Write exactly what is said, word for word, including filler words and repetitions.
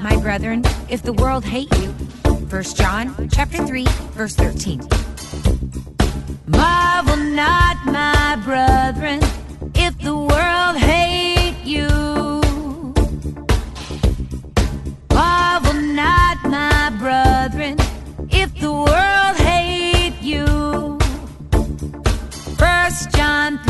my brethren, if the world hate you. First John chapter three, verse thirteen. Marvel not, my brethren, if the world hate you. Marvel not, my brethren, if the world hate you. First John